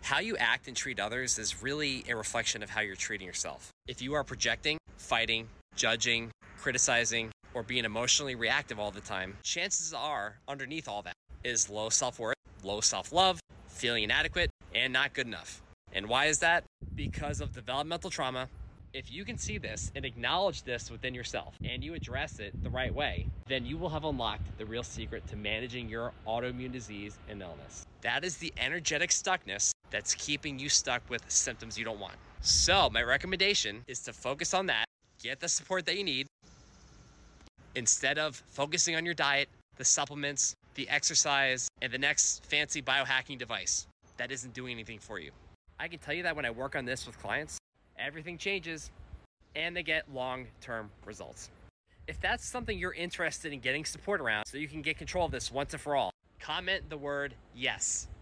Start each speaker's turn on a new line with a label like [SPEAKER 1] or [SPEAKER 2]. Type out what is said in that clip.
[SPEAKER 1] How you act and treat others is really a reflection of how you're treating yourself. If you are projecting, fighting, judging, criticizing, or being emotionally reactive all the time, chances are underneath all that is low self-worth, low self-love, feeling inadequate, and not good enough. And why is that? Because of developmental trauma. If you can see this and acknowledge this within yourself and you address it the right way, then you will have unlocked the real secret to managing your autoimmune disease and illness. That is the energetic stuckness that's keeping you stuck with symptoms you don't want. So my recommendation is to focus on that, get the support that you need, instead of focusing on your diet, the supplements, the exercise, and the next fancy biohacking device that isn't doing anything for you. I can tell you that when I work on this with clients, everything changes and they get long-term results. If that's something you're interested in getting support around so you can get control of this once and for all, comment the word yes.